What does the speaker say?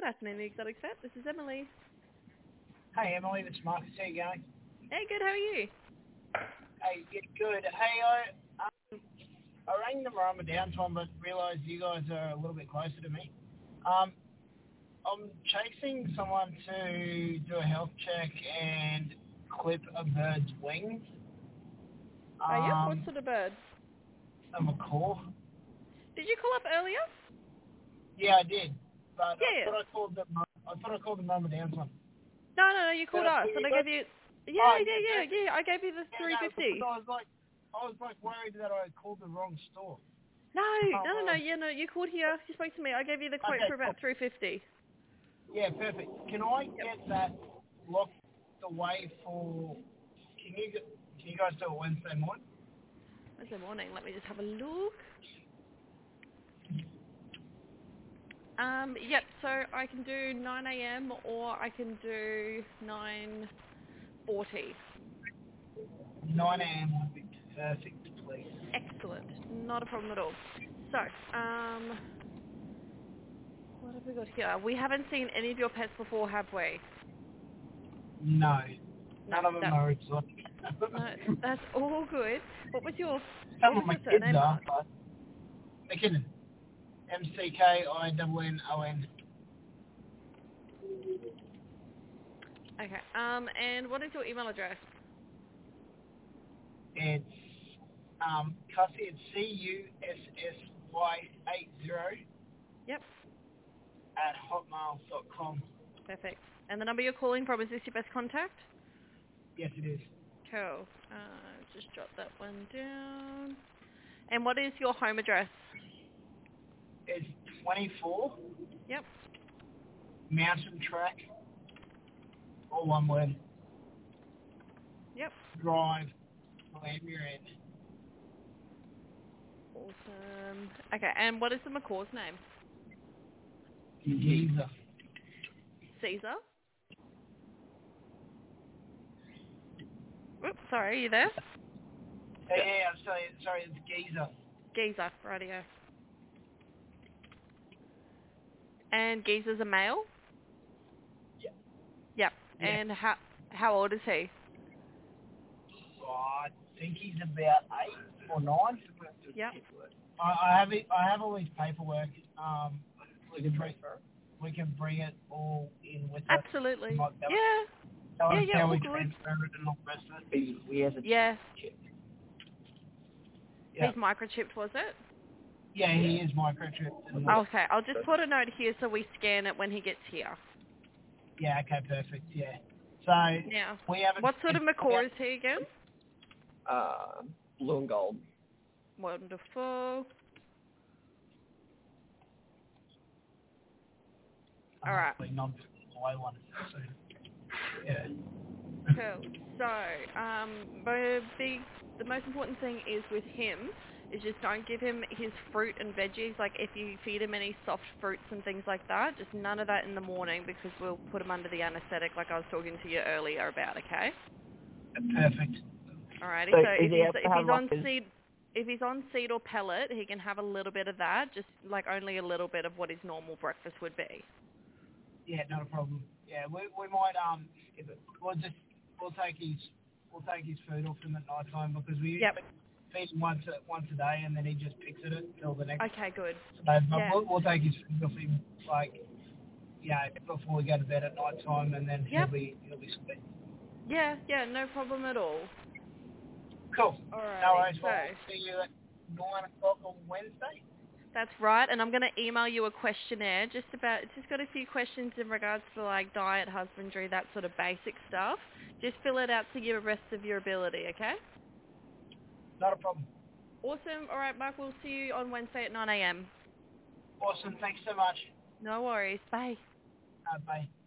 Good afternoon, the Exotic Vet. This is Emily. Hey Emily, it's Marcus. How you going? Hey, good. How are you? Hey, yeah, good. Hey, I rang the Marama downtime, but realised you guys are a little bit closer to me. I'm chasing someone to do a health check and clip a bird's wings. Yeah, what sort of bird? A macaw. Did you call up earlier? Yeah, I did, but Yeah. I thought I called the Marama downtime. No, you called us, and I gave you... Yeah, I gave you the 350. No, I was worried that I called the wrong store. No, you called here, you spoke to me. I gave you the quote for about 350. Yeah, perfect. Can I get that locked away for... Can you guys do it Wednesday morning? Wednesday morning, let me just have a look. Yep, so I can do 9 a.m. or I can do 9:40. 9 a.m. would be perfect, please. Excellent. Not a problem at all. So, what have we got here? We haven't seen any of your pets before, have we? No. None of them are exotic. No, that's all good. What was your Some of my kids surname, are, Mark? but... McKinnon. McKinnon. Okay, and what is your email address? It's Cussy, it's CUSSY80 Yep. @hotmail.com. Perfect. And the number you're calling from, is this your best contact? Yes, it is. Cool. Just jot that one down. And what is your home address? It's 24 Yep. Mountain Track, all one word, Yep. Drive, Lanmuir. Awesome. Okay, and what is the macaw's name? Geezer. Caesar? Oops, sorry, are you there? Yeah, I'm sorry, it's Geezer. Geezer, rightio. And Geezer's a male? Yep. Yep. Yeah. And how old is he? I think he's about 8 or 9. Yep. I have all his paperwork. We can bring it all in with us. Absolutely. Like Yeah. Tell us how all we good. transfer it and all the rest of it. We have a Yeah. chip. He's microchipped, was it? Yeah, he is microchipped. Okay, I'll just put a note here so we scan it when he gets here. Yeah, okay, perfect, yeah. So, Now, we have what sort of macaw is he again? Blue and gold. Wonderful. All right. One. So, yeah. Cool. So, the most important thing is with him is just don't give him his fruit and veggies. Like if you feed him any soft fruits and things like that, just none of that in the morning because we'll put him under the anaesthetic like I was talking to you earlier about, okay? Perfect. Alrighty, So if he's on seed or pellet, he can have a little bit of that, just like only a little bit of what his normal breakfast would be. Yeah, not a problem. Yeah, we might we'll take his food off him at night time because we usually feed him once a day and then he just picks at it till the next. Okay, good. So we'll take his food off him before we go to bed at night time and then he'll be sweet. Yeah, no problem at all. Cool. All right. No worries. We'll see you at 9 o'clock on Wednesday. That's right, and I'm going to email you a questionnaire. It's just got a few questions in regards to like diet, husbandry, that sort of basic stuff. Just fill it out to the best of your ability, okay? Not a problem. Awesome. All right, Mark, we'll see you on Wednesday at 9 a.m. Awesome. Thanks so much. No worries. Bye. Bye.